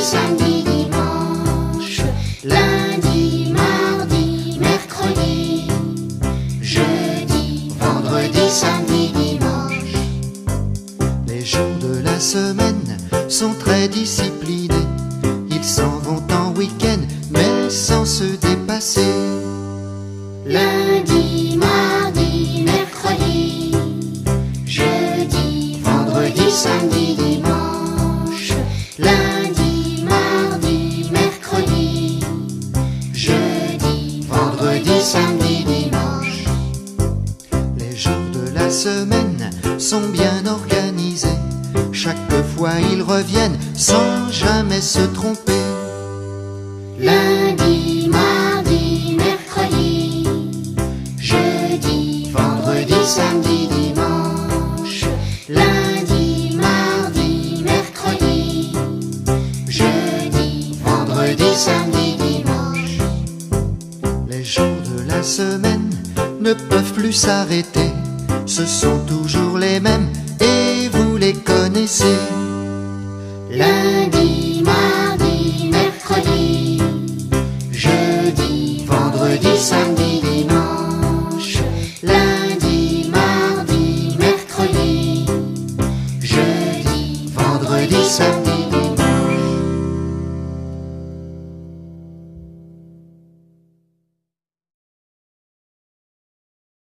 samedi, dimanche, lundi, mardi, mercredi, jeudi, vendredi, samedi, dimanche. Les jours de la semaine sont très disciplinés. Ils s'en vont en week-end, mais sans se dépasser. Lundi, mardi, mercredi, jeudi, vendredi, samedi, dimanche, lundi, mardi, mercredi, jeudi, vendredi, samedi, dimanche. Les jours de la semaine sont bien organisés. Chaque fois ils reviennent sans jamais se tromper. Lundi, mardi, mercredi, jeudi, vendredi, samedi, dimanche, lundi, mardi, mercredi, jeudi, vendredi, samedi, dimanche. Les jours de la semaine ne peuvent plus s'arrêter. Ce sont toujours les mêmes et vous les connaissez. Lundi,